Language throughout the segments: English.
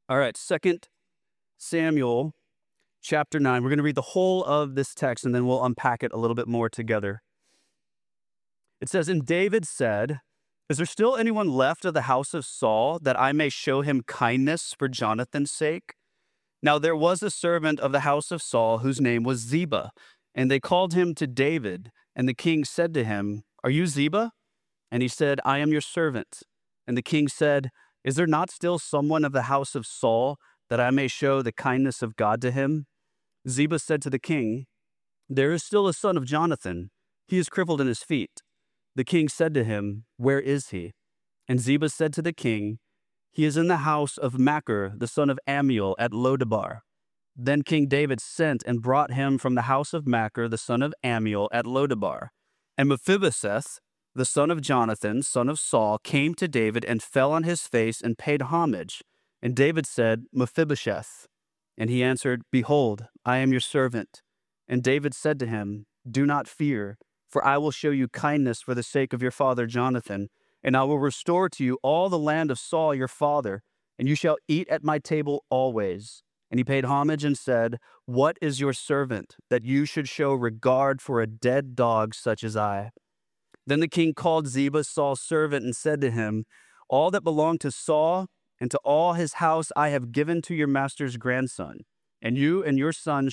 All right, Second Samuel chapter 9. We're going to read the whole of this text and then we'll unpack it a little bit more together. It says, "And David said, 'Is there still anyone left of the house of Saul that I may show him kindness for Jonathan's sake?' Now there was a servant of the house of Saul whose name was Ziba, and they called him to David. And the king said to him, 'Are you Ziba?' And he said, 'I am your servant.' And the king said, 'Is there not still someone of the house of Saul that I may show the kindness of God to him?' Ziba said to the king, 'There is still a son of Jonathan. He is crippled in his feet.' The king said to him, 'Where is he?' And Ziba said to the king, 'He is in the house of Machir, the son of Ammiel, at Lodebar.' Then King David sent and brought him from the house of Machir, the son of Ammiel, at Lodebar. And Mephibosheth, the son of Jonathan, son of Saul, came to David and fell on his face and paid homage. And David said, 'Mephibosheth.' And he answered, 'Behold, I am your servant.' And David said to him, 'Do not fear, for I will show you kindness for the sake of your father Jonathan, and I will restore to you all the land of Saul your father, and you shall eat at my table always.' And he paid homage and said, 'What is your servant, that you should show regard for a dead dog such as I?' Then the king called Ziba, Saul's servant, and said to him, 'All that belonged to Saul and to all his house I have given to your master's grandson, and you and your servant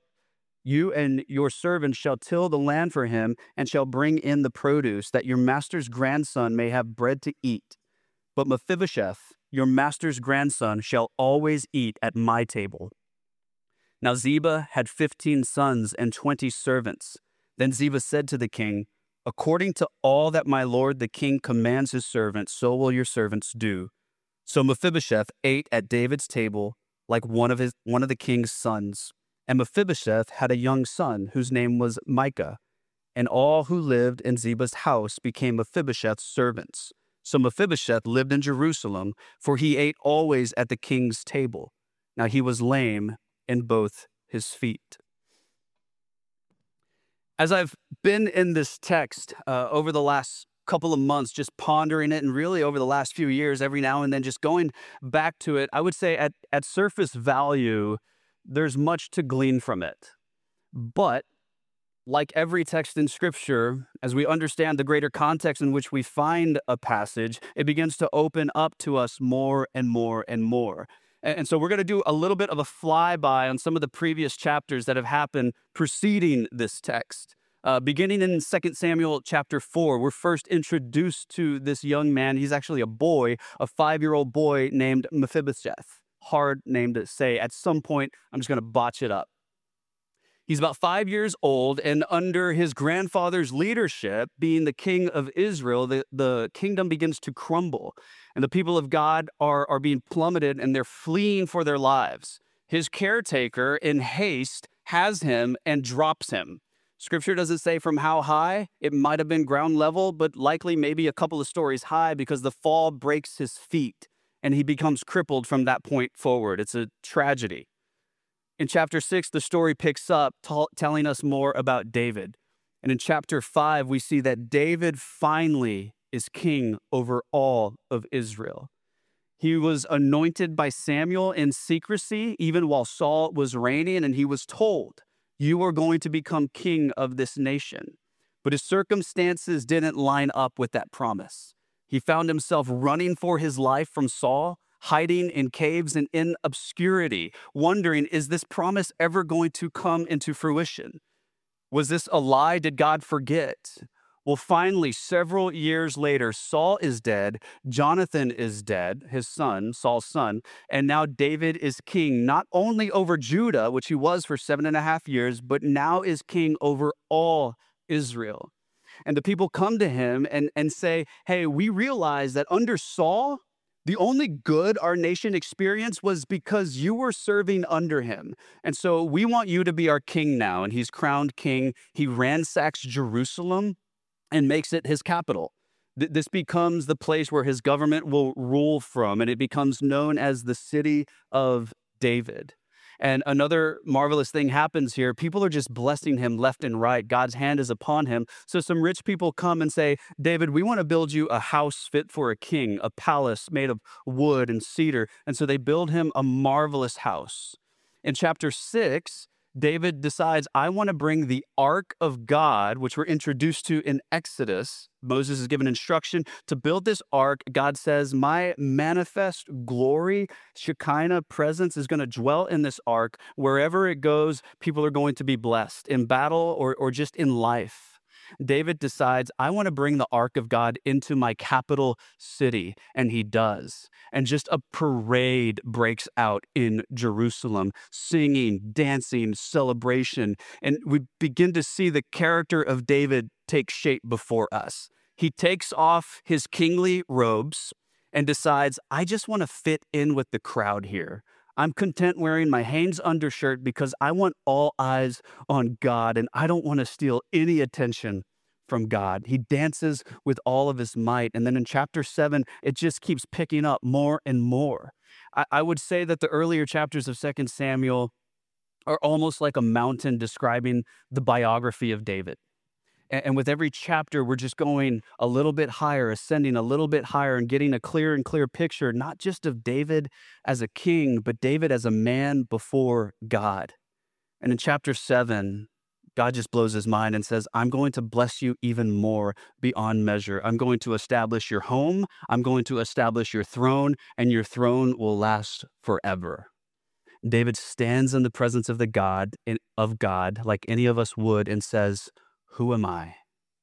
shall till the land for him, and shall bring in the produce, that your master's grandson may have bread to eat. But Mephibosheth, your master's grandson, shall always eat at my table.' Now Ziba had 15 sons and 20 servants. Then Ziba said to the king, 'According to all that my lord the king commands his servants, so will your servants do.' So Mephibosheth ate at David's table like one of the king's sons. And Mephibosheth had a young son whose name was Micah. And all who lived in Ziba's house became Mephibosheth's servants. So Mephibosheth lived in Jerusalem, for he ate always at the king's table. Now he was lame in both his feet." As I've been in this text over the last couple of months, just pondering it, and really over the last few years, every now and then just going back to it, I would say at surface value, there's much to glean from it. But like every text in Scripture, as we understand the greater context in which we find a passage, it begins to open up to us more and more and more. And so we're going to do a little bit of a flyby on some of the previous chapters that have happened preceding this text. Beginning in 2 Samuel chapter 4, we're first introduced to this young man. He's actually a boy, a 5-year-old boy named Mephibosheth. Hard name to say. At some point, I'm just going to botch it up. He's about 5 years old, and under his grandfather's leadership, being the king of Israel, the kingdom begins to crumble, and the people of God are being plummeted, and they're fleeing for their lives. His caretaker, in haste, has him and drops him. Scripture doesn't say from how high. It might have been ground level, but likely maybe a couple of stories high, because the fall breaks his feet, and he becomes crippled from that point forward. It's a tragedy. In chapter 6, the story picks up telling us more about David. And in chapter 5, we see that David finally is king over all of Israel. He was anointed by Samuel in secrecy, even while Saul was reigning, and he was told, "You are going to become king of this nation." But his circumstances didn't line up with that promise. He found himself running for his life from Saul, hiding in caves and in obscurity, wondering, is this promise ever going to come into fruition? Was this a lie? Did God forget? Well, finally, several years later, Saul is dead, Jonathan is dead, his son, Saul's son, and now David is king, not only over Judah, which he was for 7.5 years, but now is king over all Israel. And the people come to him and say, "Hey, we realize that under Saul, the only good our nation experienced was because you were serving under him. And so we want you to be our king now." And he's crowned king. He ransacks Jerusalem and makes it his capital. This becomes the place where his government will rule from, and it becomes known as the city of David. And another marvelous thing happens here. People are just blessing him left and right. God's hand is upon him. So some rich people come and say, David, we want to build you a house fit for a king, a palace made of wood and cedar. And so they build him a marvelous house. In chapter 6, David decides, I want to bring the ark of God, which we're introduced to in Exodus. Moses is given instruction to build this ark. God says, my manifest glory, Shekinah presence is going to dwell in this ark. Wherever it goes, people are going to be blessed in battle or just in life. David decides, I want to bring the ark of God into my capital city, and he does. And just a parade breaks out in Jerusalem, singing, dancing, celebration. And we begin to see the character of David take shape before us. He takes off his kingly robes and decides, I just want to fit in with the crowd here. I'm content wearing my Hanes undershirt because I want all eyes on God, and I don't want to steal any attention from God. He dances with all of his might. And then in chapter 7, it just keeps picking up more and more. I would say that the earlier chapters of 2 Samuel are almost like a mountain describing the biography of David. And with every chapter, we're just going a little bit higher, ascending a little bit higher, and getting a clearer and clearer picture, not just of David as a king, but David as a man before God. And in chapter 7, God just blows his mind and says, I'm going to bless you even more beyond measure. I'm going to establish your home. I'm going to establish your throne, and your throne will last forever. David stands in the presence of God, like any of us would, and says, who am I?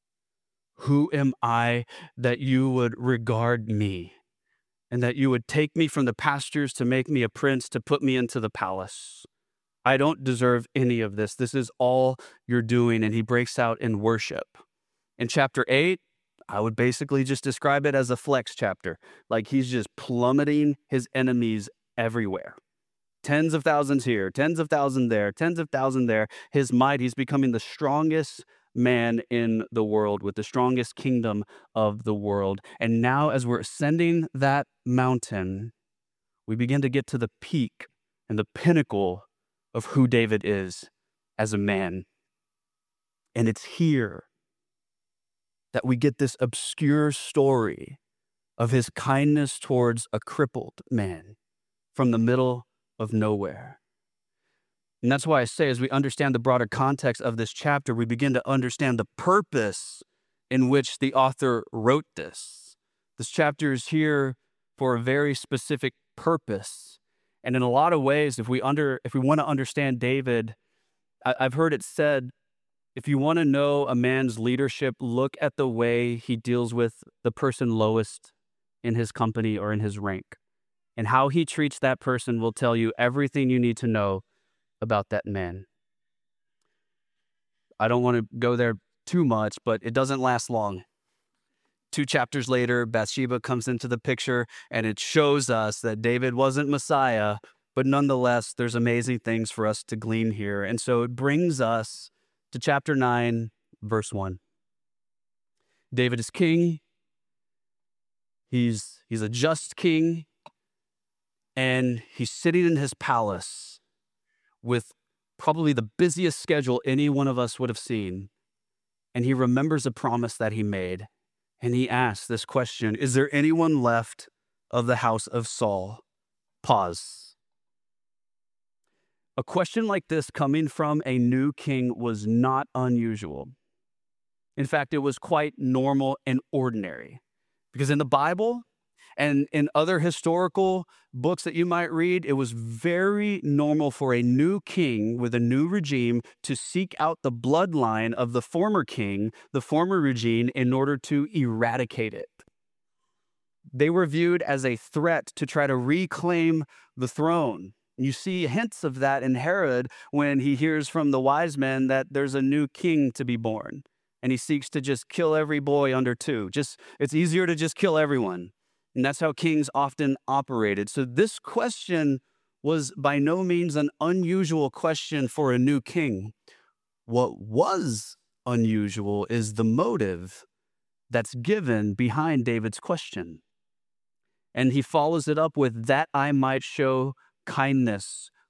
Who am I that you would regard me, and that you would take me from the pastures to make me a prince, to put me into the palace? I don't deserve any of this. This is all you're doing. And he breaks out in worship. In chapter 8, I would basically just describe it as a flex chapter. Like he's just plummeting his enemies everywhere. Tens of thousands here, tens of thousands there, tens of thousands there. His might, he's becoming the strongest man in the world with the strongest kingdom of the world. And now as we're ascending that mountain, we begin to get to the peak and the pinnacle of who David is as a man. And it's here that we get this obscure story of his kindness towards a crippled man from the middle of nowhere. And that's why I say, as we understand the broader context of this chapter, we begin to understand the purpose in which the author wrote this. This chapter is here for a very specific purpose. And in a lot of ways, if we want to understand David, I've heard it said, if you want to know a man's leadership, look at the way he deals with the person lowest in his company or in his rank. And how he treats that person will tell you everything you need to know about that man. I don't want to go there too much, but it doesn't last long. 2 chapters later, Bathsheba comes into the picture, and it shows us that David wasn't Messiah, but nonetheless, there's amazing things for us to glean here. And so it brings us to chapter 9, verse 1. David is king. He's a just king, and he's sitting in his palace with probably the busiest schedule any one of us would have seen. And he remembers a promise that he made. And he asks this question, is there anyone left of the house of Saul? Pause. A question like this coming from a new king was not unusual. In fact, it was quite normal and ordinary. Because in the Bible and in other historical books that you might read, it was very normal for a new king with a new regime to seek out the bloodline of the former king, the former regime, in order to eradicate it. They were viewed as a threat to try to reclaim the throne. You see hints of that in Herod when he hears from the wise men that there's a new king to be born. And he seeks to just kill every boy under 2. It's easier to just kill everyone. And that's how kings often operated. So this question was by no means an unusual question for a new king. What was unusual is the motive that's given behind David's question. And he follows it up with that I might show kindness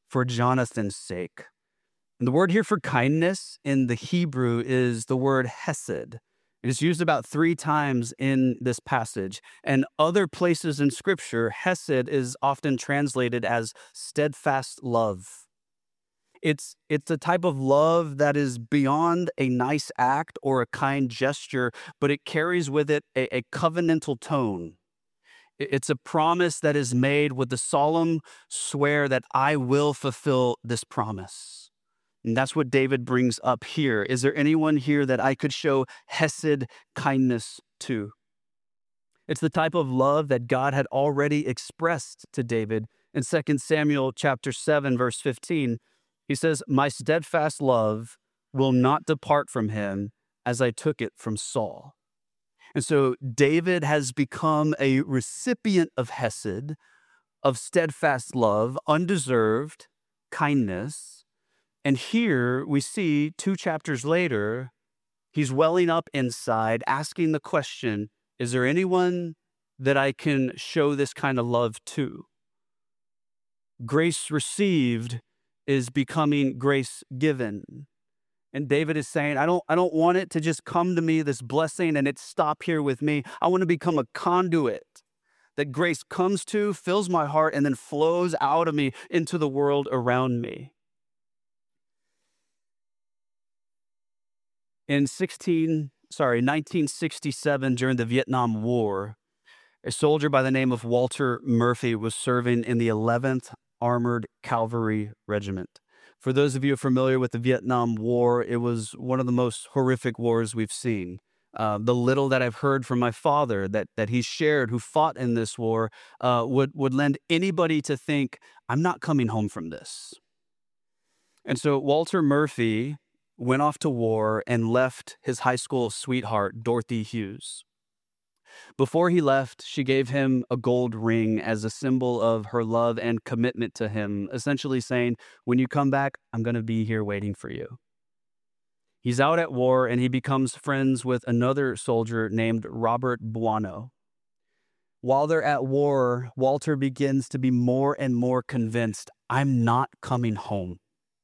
for Jonathan's sake. And the word here for kindness in the Hebrew is the word hesed. It is used about 3 times in this passage. And other places in Scripture, hesed is often translated as steadfast love. It's a type of love that is beyond a nice act or a kind gesture, but it carries with it a covenantal tone. It's a promise that is made with the solemn swear that I will fulfill this promise. And that's what David brings up here. Is there anyone here that I could show hesed kindness to? It's the type of love that God had already expressed to David in 2 Samuel chapter 7, verse 15. He says, my steadfast love will not depart from him as I took it from Saul. And so David has become a recipient of hesed, of steadfast love, undeserved kindness. And here we see 2 chapters later, he's welling up inside, asking the question, is there anyone that I can show this kind of love to? Grace received is becoming grace given. And David is saying, I don't want it to just come to me, this blessing, and it stop here with me. I want to become a conduit that grace comes to, fills my heart, and then flows out of me into the world around me. In 1967, during the Vietnam War, a soldier by the name of Walter Murphy was serving in the 11th Armored Cavalry Regiment. For those of you familiar with the Vietnam War, it was one of the most horrific wars we've seen. The little that I've heard from my father that he shared, who fought in this war, would lend anybody to think, I'm not coming home from this. And so Walter Murphy went off to war and left his high school sweetheart, Dorothy Hughes. Before he left, she gave him a gold ring as a symbol of her love and commitment to him, essentially saying, when you come back, I'm going to be here waiting for you. He's out at war and he becomes friends with another soldier named Robert Buono. While they're at war, Walter begins to be more and more convinced, I'm not coming home.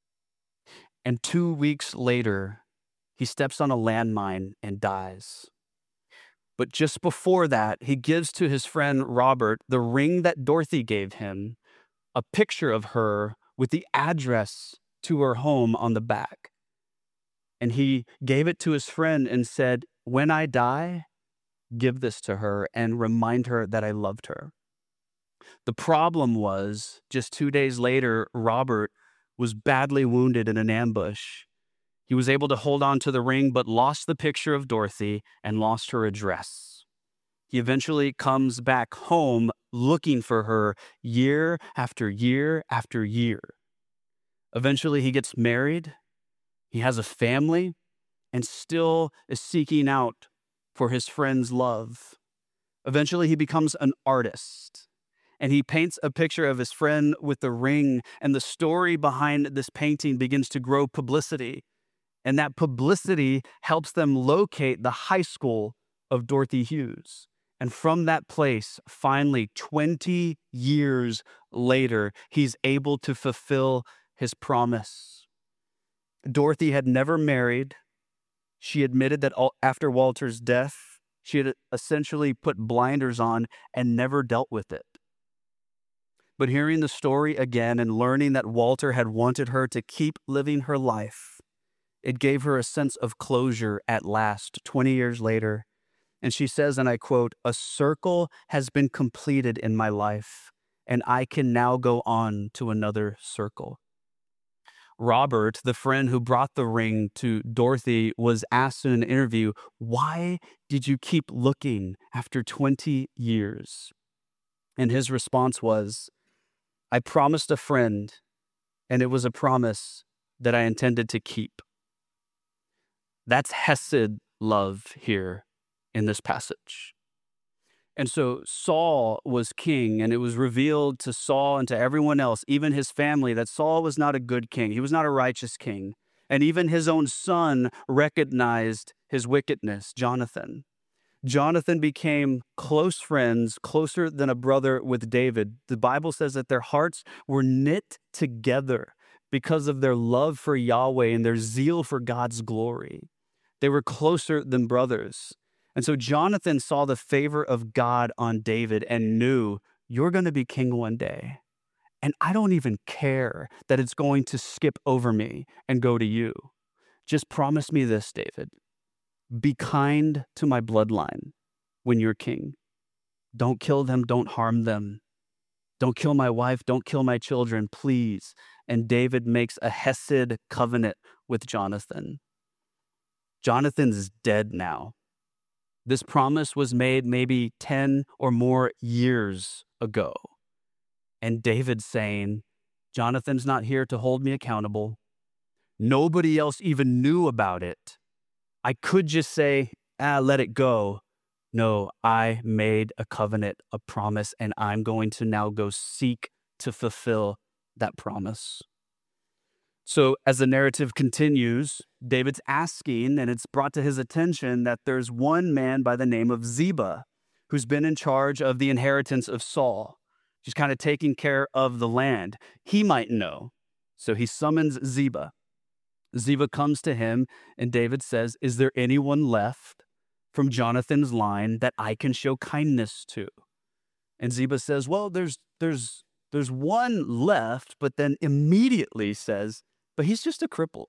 And 2 weeks later, he steps on a landmine and dies. But just before that, he gives to his friend Robert the ring that Dorothy gave him, a picture of her with the address to her home on the back. And he gave it to his friend and said, when I die, give this to her and remind her that I loved her. The problem was, just 2 days later, Robert was badly wounded in an ambush. He was able to hold on to the ring, but lost the picture of Dorothy and lost her address. He eventually comes back home looking for her year after year after year. Eventually, he gets married. He has a family and still is seeking out for his friend's love. Eventually, he becomes an artist. And he paints a picture of his friend with the ring, and the story behind this painting begins to grow publicity. And that publicity helps them locate the high school of Dorothy Hughes. And from that place, finally, 20 years later, he's able to fulfill his promise. Dorothy had never married. She admitted that after Walter's death, she had essentially put blinders on and never dealt with it. But hearing the story again and learning that Walter had wanted her to keep living her life, it gave her a sense of closure at last, 20 years later. And she says, and I quote, a circle has been completed in my life, and I can now go on to another circle. Robert, the friend who brought the ring to Dorothy, was asked in an interview, why did you keep looking after 20 years? And his response was, I promised a friend, and it was a promise that I intended to keep. That's hesed love here in this passage. And so Saul was king, and it was revealed to Saul and to everyone else, even his family, that Saul was not a good king. He was not a righteous king. And even his own son recognized his wickedness, Jonathan. Jonathan became close friends, closer than a brother with David. The Bible says that their hearts were knit together because of their love for Yahweh and their zeal for God's glory. They were closer than brothers. And so Jonathan saw the favor of God on David and knew, you're going to be king one day. And I don't even care that it's going to skip over me and go to you. Just promise me this, David. Be kind to my bloodline when you're king. Don't kill them. Don't harm them. Don't kill my wife. Don't kill my children, please. And David makes a hesed covenant with Jonathan. Jonathan's dead now. This promise was made maybe 10 or more years ago. And David's saying, Jonathan's not here to hold me accountable. Nobody else even knew about it. I could just say, let it go. No, I made a covenant, a promise, and I'm going to now go seek to fulfill that promise. So as the narrative continues, David's asking, and it's brought to his attention that there's one man by the name of Ziba who's been in charge of the inheritance of Saul. She's kind of taking care of the land. He might know. So he summons Ziba. Ziba comes to him, and David says, is there anyone left from Jonathan's line that I can show kindness to? And Ziba says, well, there's one left, but then immediately says, but he's just a cripple.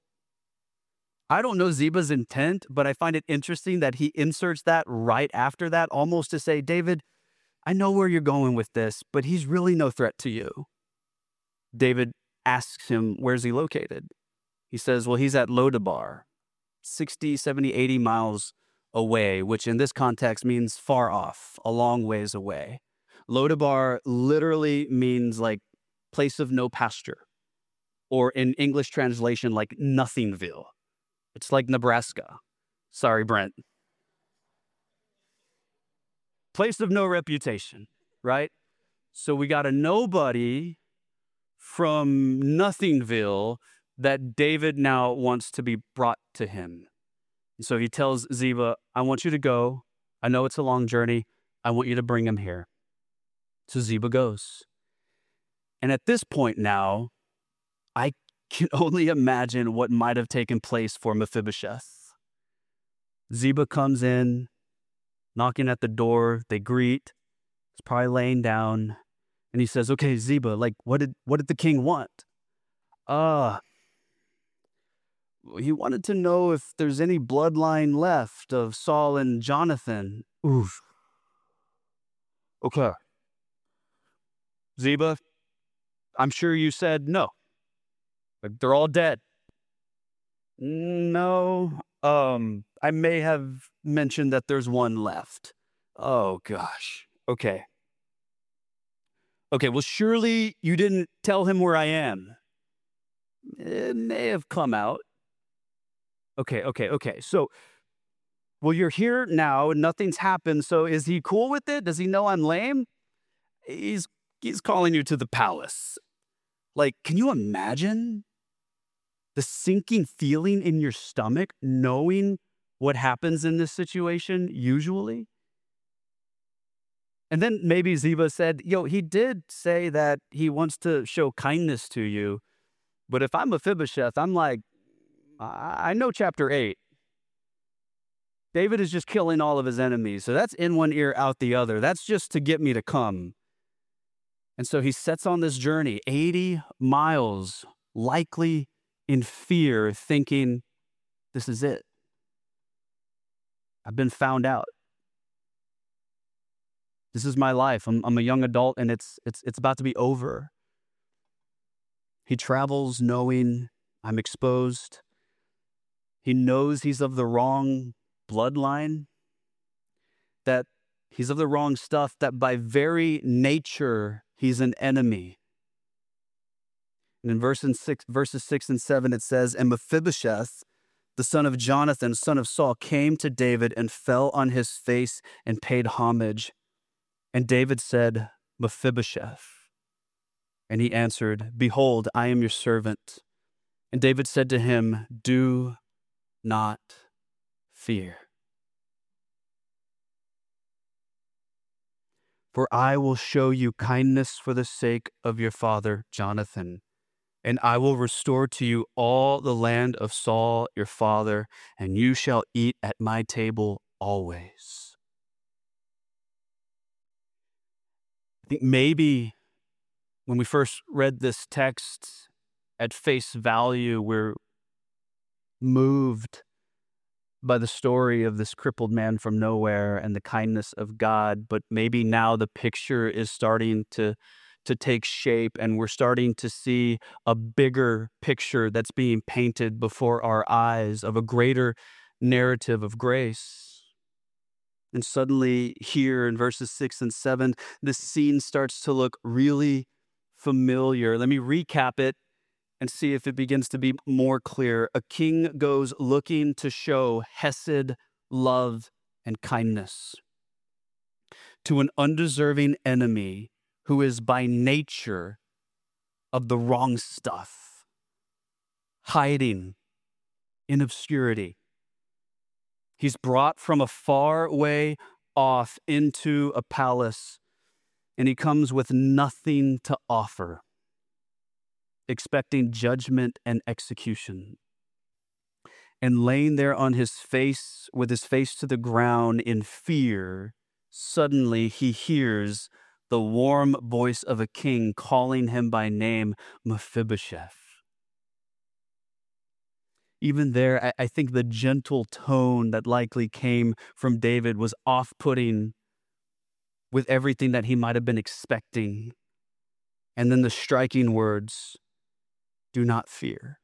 I don't know Ziba's intent, but I find it interesting that he inserts that right after that, almost to say, David, I know where you're going with this, but he's really no threat to you. David asks him, where's he located? He says, well, he's at Lodabar, 60, 70, 80 miles away, which in this context means far off, a long ways away. Lodabar literally means like place of no pasture, or in English translation, like Nothingville. It's like Nebraska. Sorry, Brent. Place of no reputation, right? So we got a nobody from Nothingville that David now wants to be brought to him. And so he tells Ziba, I want you to go. I know it's a long journey. I want you to bring him here. So Ziba goes. And at this point now, I can only imagine what might have taken place for Mephibosheth. Ziba comes in, knocking at the door. They greet. He's probably laying down. And he says, okay, Ziba, like, what did the king want? He wanted to know if there's any bloodline left of Saul and Jonathan. Oof. Okay. Ziba, I'm sure you said no. Like, they're all dead. No. I may have mentioned that there's one left. Oh, gosh. Okay. Okay, well, surely you didn't tell him where I am. It may have come out. Okay. So, well, you're here now and nothing's happened. So is he cool with it? Does he know I'm lame? He's calling you to the palace. Like, can you imagine the sinking feeling in your stomach knowing what happens in this situation usually? And then maybe Ziba said, he did say that he wants to show kindness to you. But if I'm Mephibosheth, I'm like, I know chapter 8. David is just killing all of his enemies. So that's in one ear, out the other. That's just to get me to come. And so he sets on this journey, 80 miles, likely in fear, thinking, this is it. I've been found out. This is my life. I'm a young adult, and it's about to be over. He travels knowing I'm exposed. He knows he's of the wrong bloodline, that he's of the wrong stuff, that by very nature, he's an enemy. And in verses 6 and 7, it says, and Mephibosheth, the son of Jonathan, son of Saul, came to David and fell on his face and paid homage. And David said, Mephibosheth. And he answered, behold, I am your servant. And David said to him, do not fear. For I will show you kindness for the sake of your father Jonathan, and I will restore to you all the land of Saul your father, and you shall eat at my table always. I think maybe when we first read this text at face value, we're moved by the story of this crippled man from nowhere and the kindness of God. But maybe now the picture is starting to take shape, and we're starting to see a bigger picture that's being painted before our eyes of a greater narrative of grace. And suddenly here in verses 6 and 7, this scene starts to look really familiar. Let me recap it and see if it begins to be more clear. A king goes looking to show hesed, love, and kindness to an undeserving enemy who is by nature of the wrong stuff, hiding in obscurity. He's brought from a far way off into a palace, and he comes with nothing to offer, expecting judgment and execution. And laying there on his face, with his face to the ground in fear, suddenly he hears the warm voice of a king calling him by name, Mephibosheth. Even there, I think the gentle tone that likely came from David was off-putting with everything that he might have been expecting. And then the striking words, do not fear.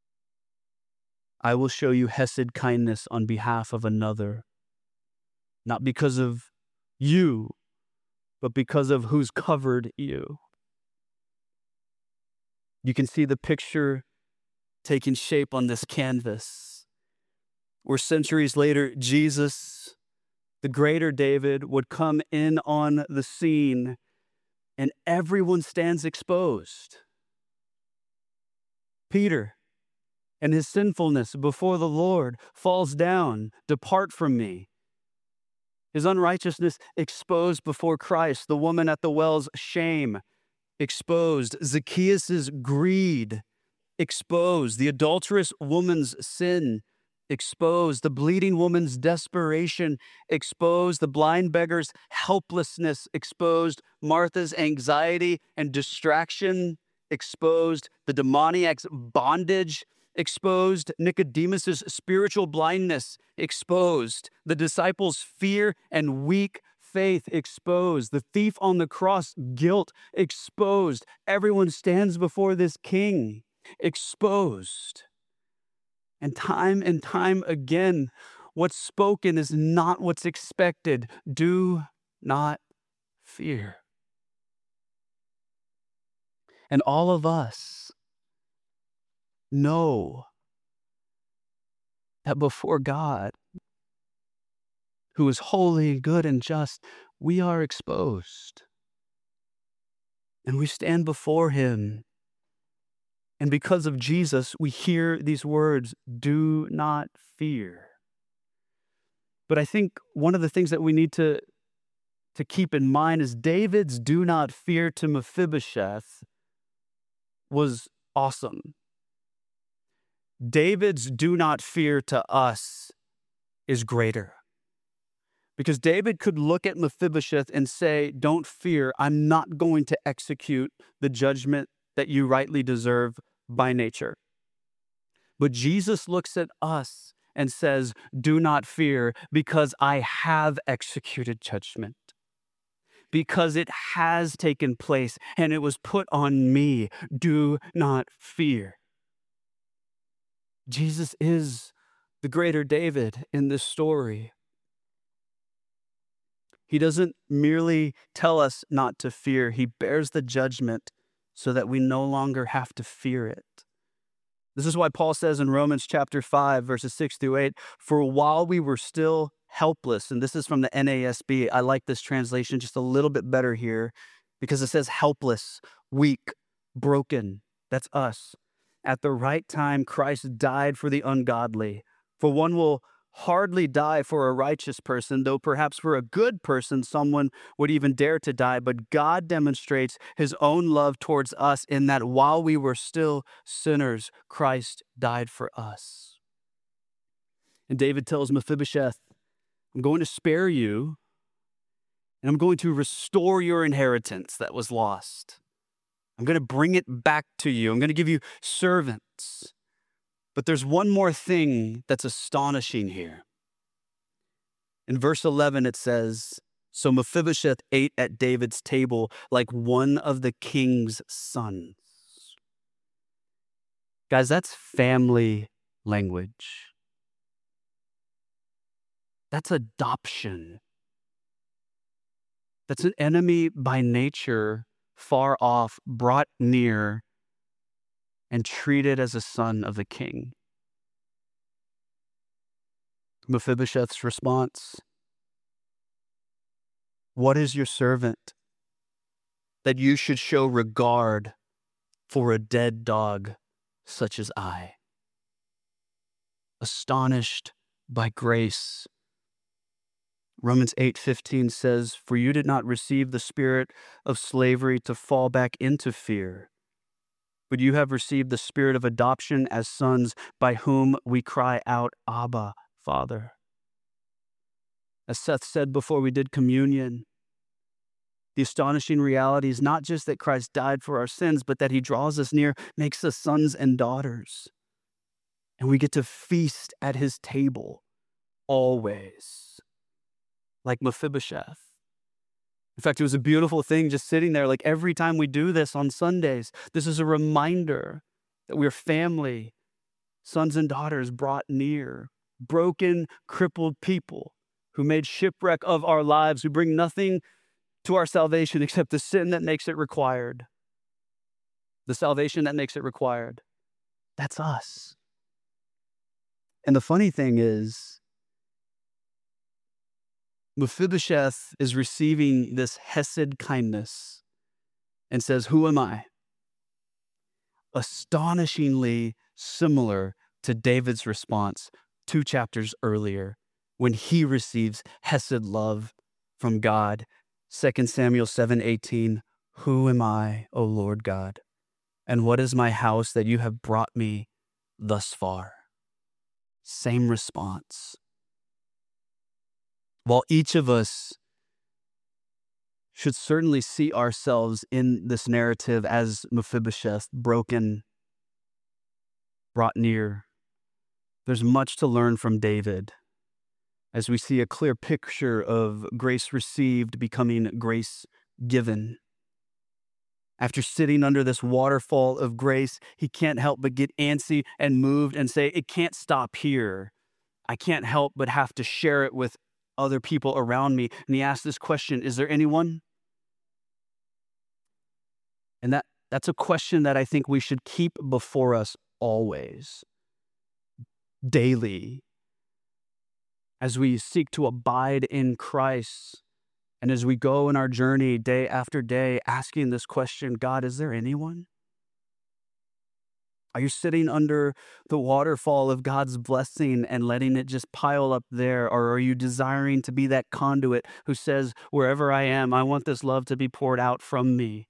I will show you hesed kindness on behalf of another, not because of you, but because of who's covered you. You can see the picture taking shape on this canvas, where centuries later, Jesus, the greater David, would come in on the scene, and everyone stands exposed. Peter and his sinfulness before the Lord falls down, depart from me. His unrighteousness exposed before Christ. The woman at the well's shame exposed. Zacchaeus' greed exposed. The adulterous woman's sin exposed. The bleeding woman's desperation exposed. The blind beggar's helplessness exposed. Martha's anxiety and distraction exposed. The demoniac's bondage exposed. Nicodemus's spiritual blindness exposed. The disciples' fear and weak faith exposed. The thief on the cross, guilt exposed. Everyone stands before this king exposed. And time again, what's spoken is not what's expected. Do not fear. And all of us know that before God, who is holy and good and just, we are exposed. And we stand before him. And because of Jesus, we hear these words, do not fear. But I think one of the things that we need to keep in mind is David's do not fear to Mephibosheth was awesome. David's do not fear to us is greater. Because David could look at Mephibosheth and say, don't fear, I'm not going to execute the judgment that you rightly deserve by nature. But Jesus looks at us and says, do not fear, because I have executed judgment. Because it has taken place and it was put on me. Do not fear. Jesus is the greater David in this story. He doesn't merely tell us not to fear. He bears the judgment so that we no longer have to fear it. This is why Paul says in Romans chapter 5, verses 6-8, for while we were still helpless, and this is from the NASB, I like this translation just a little bit better here because it says helpless, weak, broken. That's us. At the right time, Christ died for the ungodly. For one will hardly die for a righteous person, though perhaps for a good person, someone would even dare to die. But God demonstrates his own love towards us in that while we were still sinners, Christ died for us. And David tells Mephibosheth, I'm going to spare you, and I'm going to restore your inheritance that was lost. I'm going to bring it back to you. I'm going to give you servants. But there's one more thing that's astonishing here. In verse 11, it says, so Mephibosheth ate at David's table like one of the king's sons. Guys, that's family language. That's adoption. That's an enemy by nature, far off, brought near, and treated as a son of the king. Mephibosheth's response, what is your servant that you should show regard for a dead dog such as I? Astonished by grace. Romans 8:15 says, for you did not receive the spirit of slavery to fall back into fear, but you have received the spirit of adoption as sons, by whom we cry out, Abba, Father. As Seth said before we did communion, the astonishing reality is not just that Christ died for our sins, but that he draws us near, makes us sons and daughters. And we get to feast at his table always, like Mephibosheth. In fact, it was a beautiful thing just sitting there. Like every time we do this on Sundays, this is a reminder that we're family, sons and daughters brought near, broken, crippled people who made shipwreck of our lives, who bring nothing to our salvation except the sin that makes it required. The salvation that makes it required. That's us. And the funny thing is, Mephibosheth is receiving this hesed kindness and says, who am I? Astonishingly similar to David's response 2 chapters earlier when he receives hesed love from God. 2 Samuel 7:18, who am I, O Lord God? And what is my house that you have brought me thus far? Same response. While each of us should certainly see ourselves in this narrative as Mephibosheth, broken, brought near, there's much to learn from David as we see a clear picture of grace received becoming grace given. After sitting under this waterfall of grace, he can't help but get antsy and moved and say, it can't stop here. I can't help but have to share it with other people around me. And he asked this question, is there anyone? And that's a question that I think we should keep before us always, daily, as we seek to abide in Christ. And as we go in our journey day after day, asking this question, God, is there anyone? Are you sitting under the waterfall of God's blessing and letting it just pile up there? Or are you desiring to be that conduit who says, wherever I am, I want this love to be poured out from me?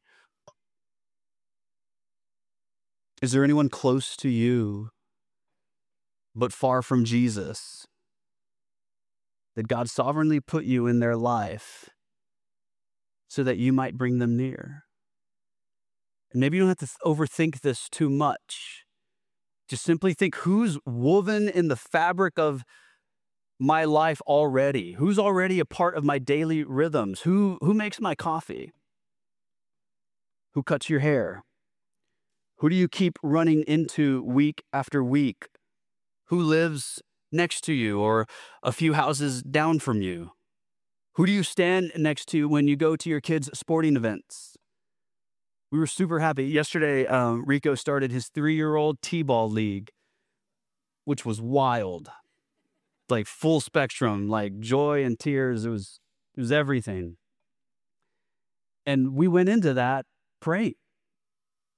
Is there anyone close to you, but far from Jesus, that God sovereignly put you in their life so that you might bring them near? And maybe you don't have to overthink this too much. Just simply think, who's woven in the fabric of my life already? Who's already a part of my daily rhythms? Who makes my coffee? Who cuts your hair? Who do you keep running into week after week? Who lives next to you or a few houses down from you? Who do you stand next to when you go to your kids' sporting events? We were super happy. Yesterday, Rico started his 3-year-old T-ball league, which was wild. Like full spectrum, like joy and tears. It was everything. And we went into that praying.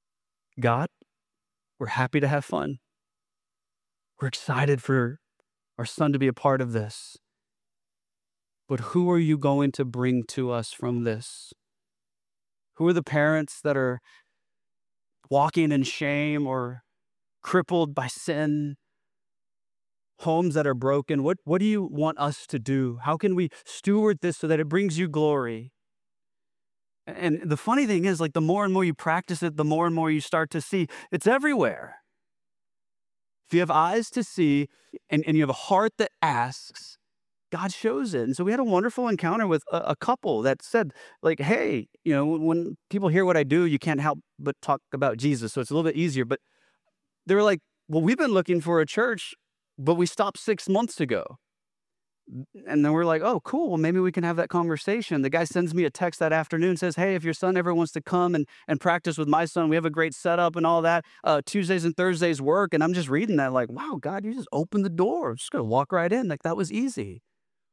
God, we're happy to have fun. We're excited for our son to be a part of this. But who are you going to bring to us from this? Who are the parents that are walking in shame or crippled by sin? Homes that are broken? What do you want us to do? How can we steward this so that it brings you glory? And the funny thing is, like, the more and more you practice it, the more and more you start to see it's everywhere. If you have eyes to see and you have a heart that asks, God shows it. And so we had a wonderful encounter with a couple that said, like, hey, when people hear what I do, you can't help but talk about Jesus. So it's a little bit easier. But they were like, well, we've been looking for a church, but we stopped 6 months ago. And then we're like, oh, cool. Well, maybe we can have that conversation. The guy sends me a text that afternoon, says, hey, if your son ever wants to come and practice with my son, we have a great setup and all that. Tuesdays and Thursdays work. And I'm just reading that like, wow, God, you just opened the door. I'm just going to walk right in. Like, that was easy.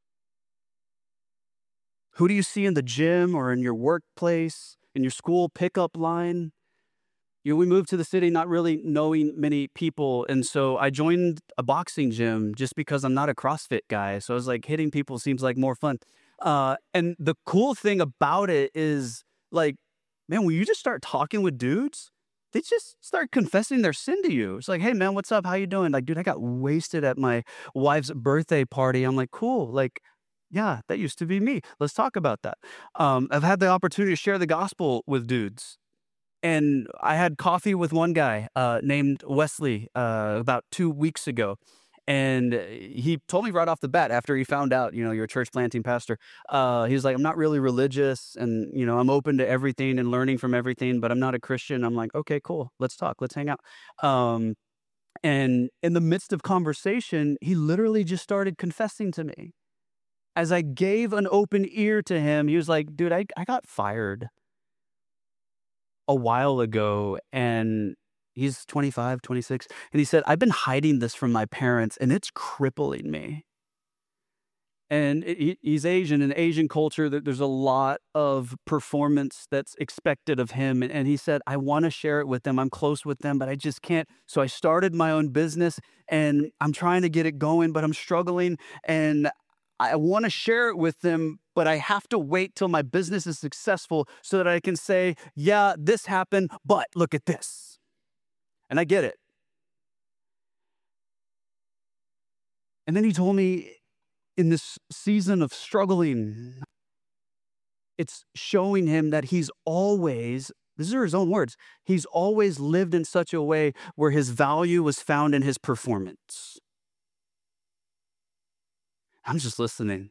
Who do you see in the gym or in your workplace, in your school pickup line? We moved to the city not really knowing many people. And so I joined a boxing gym just because I'm not a CrossFit guy. So I was like, hitting people seems like more fun. And the cool thing about it is, like, man, when you just start talking with dudes, they just start confessing their sin to you. It's like, hey, man, what's up? How you doing? Like, dude, I got wasted at my wife's birthday party. I'm like, cool. Like, yeah, that used to be me. Let's talk about that. I've had the opportunity to share the gospel with dudes. And I had coffee with one guy named Wesley about 2 weeks ago. And he told me right off the bat, after he found out, you're a church planting pastor, he was like, I'm not really religious, and, I'm open to everything and learning from everything, but I'm not a Christian. I'm like, okay, cool. Let's talk. Let's hang out. And in the midst of conversation, he literally just started confessing to me. As I gave an open ear to him, he was like, dude, I got fired a while ago, and he's 25, 26. And he said, I've been hiding this from my parents and it's crippling me. And he's Asian. In Asian culture, there's a lot of performance that's expected of him. And he said, I want to share it with them. I'm close with them, but I just can't. So I started my own business and I'm trying to get it going, but I'm struggling. And I want to share it with them, but I have to wait till my business is successful so that I can say, yeah, this happened, but look at this. And I get it. And then he told me, in this season of struggling, it's showing him that he's always, these are his own words, he's always lived in such a way where his value was found in his performance. I'm just listening.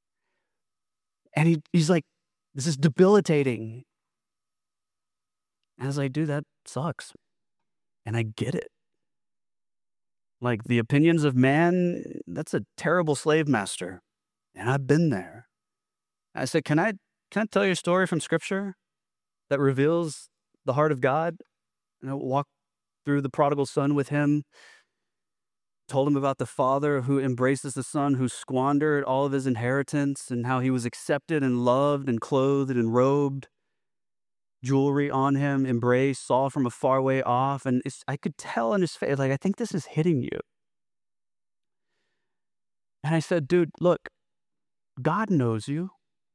And he's like, this is debilitating. And I was like, dude, that sucks. And I get it. Like, the opinions of man, that's a terrible slave master. And I've been there. I said, can I tell you a story from Scripture that reveals the heart of God? And I walked through the prodigal son with him, told him about the father who embraces the son who squandered all of his inheritance and how he was accepted and loved and clothed and robed, jewelry on him, embraced, saw from a far way off. And I could tell in his face, like, I think this is hitting you. And I said, dude, look, God knows you.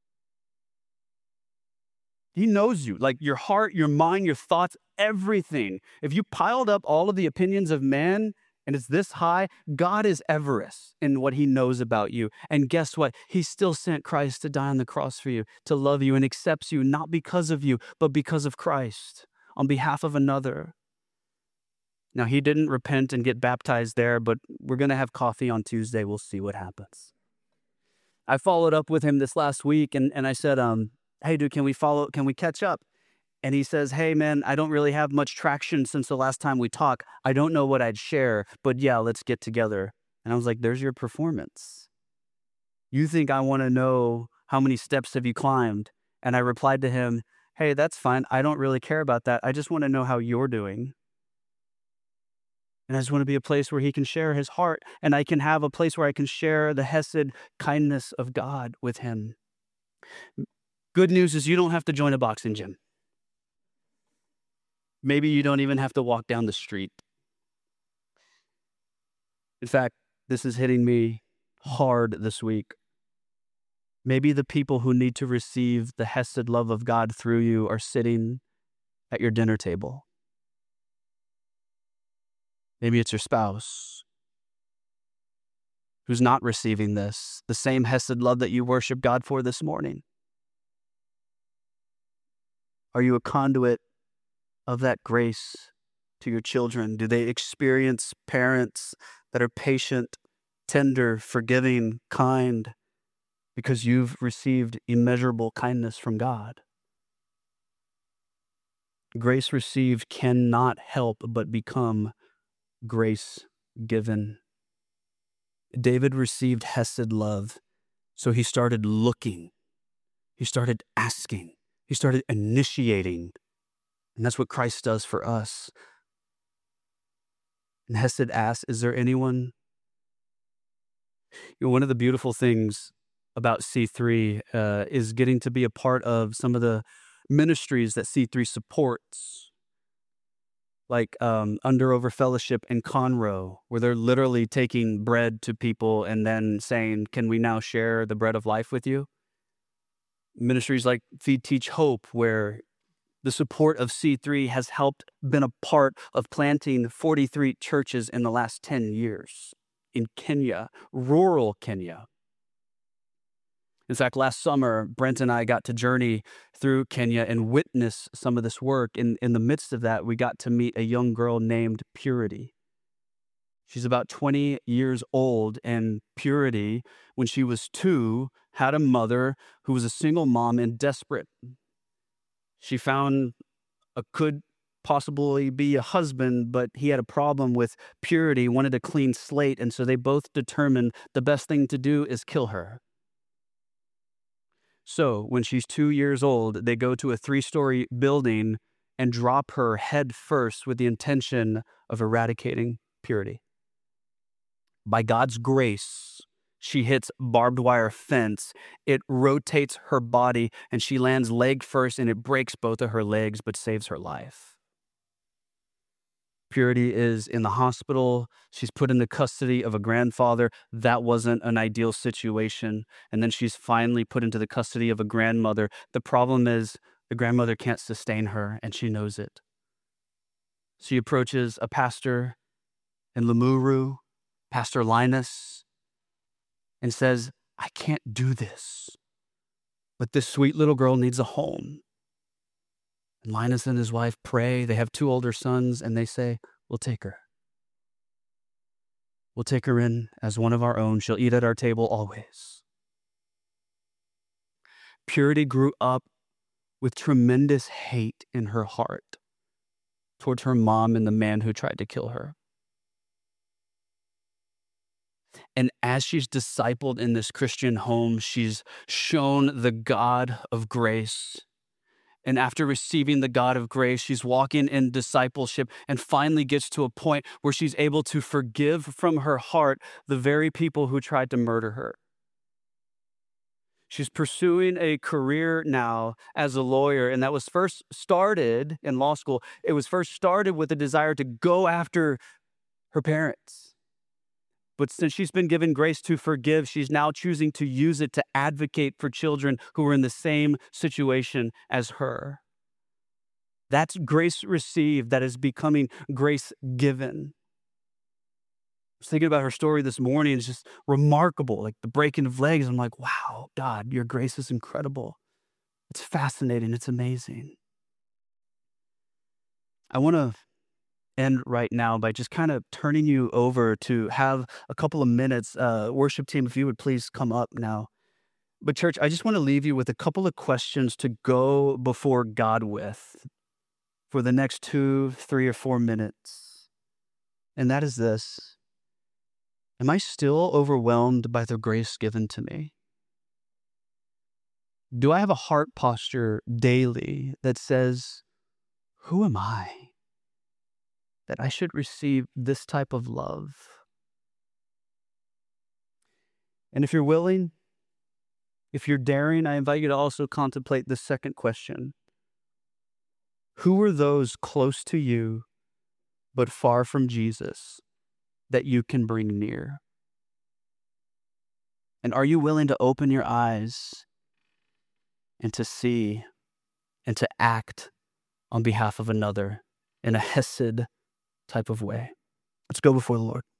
He knows you, like your heart, your mind, your thoughts, everything. If you piled up all of the opinions of man and it's this high, God is Everest in what he knows about you. And guess what? He still sent Christ to die on the cross for you, to love you, and accepts you, not because of you, but because of Christ, on behalf of another. Now, he didn't repent and get baptized there, but we're going to have coffee on Tuesday. We'll see what happens. I followed up with him this last week, and I said, hey, dude, can we catch up? And he says, hey, man, I don't really have much traction since the last time we talked. I don't know what I'd share, but yeah, let's get together. And I was like, there's your performance. You think I want to know how many steps have you climbed? And I replied to him, hey, that's fine. I don't really care about that. I just want to know how you're doing. And I just want to be a place where he can share his heart, and I can have a place where I can share the hesed kindness of God with him. Good news is you don't have to join a boxing gym. Maybe you don't even have to walk down the street. In fact, This is hitting me hard this week. Maybe the people who need to receive the hesed love of God through you are sitting at your dinner table. Maybe it's your spouse who's not receiving this, the same hesed love that you worship God for this morning. Are you a conduit of that grace to your children? Do they experience parents that are patient, tender, forgiving, kind, because you've received immeasurable kindness from God? Grace received cannot help but become grace given. David received hesed love, so he started looking. He started asking. He started initiating. And that's what Christ does for us. And Hesed asks, is there anyone? One of the beautiful things about C3 is getting to be a part of some of the ministries that C3 supports, like Under Over Fellowship and Conroe, where they're literally taking bread to people and then saying, can we now share the bread of life with you? Ministries like Feed, Teach, Hope, where the support of C3 has been a part of planting 43 churches in the last 10 years in Kenya, rural Kenya. In fact, last summer, Brent and I got to journey through Kenya and witness some of this work. In the midst of that, we got to meet a young girl named Purity. She's about 20 years old, and Purity, when she was 2, had a mother who was a single mom and desperate. She found could possibly be a husband, but he had a problem with Purity, wanted a clean slate, and so they both determined the best thing to do is kill her. So when she's 2 years old, they go to a 3-story building and drop her head first with the intention of eradicating Purity. By God's grace, she hits barbed wire fence. It rotates her body and she lands leg first, and it breaks both of her legs but saves her life. Purity is in the hospital. She's put in the custody of a grandfather. That wasn't an ideal situation. And then she's finally put into the custody of a grandmother. The problem is the grandmother can't sustain her, and she knows it. She approaches a pastor in Limuru, Pastor Linus, and says, I can't do this, but this sweet little girl needs a home. And Linus and his wife pray. They have 2 older sons, and they say, we'll take her. We'll take her in as one of our own. She'll eat at our table always. Purity grew up with tremendous hate in her heart towards her mom and the man who tried to kill her. And as she's discipled in this Christian home, she's shown the God of grace. And after receiving the God of grace, she's walking in discipleship and finally gets to a point where she's able to forgive from her heart the very people who tried to murder her. She's pursuing a career now as a lawyer, and that was first started in law school. It was first started with a desire to go after her parents. But since she's been given grace to forgive, she's now choosing to use it to advocate for children who are in the same situation as her. That's grace received that is becoming grace given. I was thinking about her story this morning. It's just remarkable, like the breaking of legs. I'm like, wow, God, your grace is incredible. It's fascinating. It's amazing. I want to end right now by just kind of turning you over to have a couple of minutes. Worship team, if you would please come up now. But church, I just want to leave you with a couple of questions to go before God with for the next 2, 3, or 4 minutes. And that is this: am I still overwhelmed by the grace given to me? Do I have a heart posture daily that says, who am I that I should receive this type of love? And if you're willing, if you're daring, I invite you to also contemplate the second question. Who are those close to you but far from Jesus that you can bring near? And are you willing to open your eyes and to see and to act on behalf of another in a hesed type of way? Let's go before the Lord.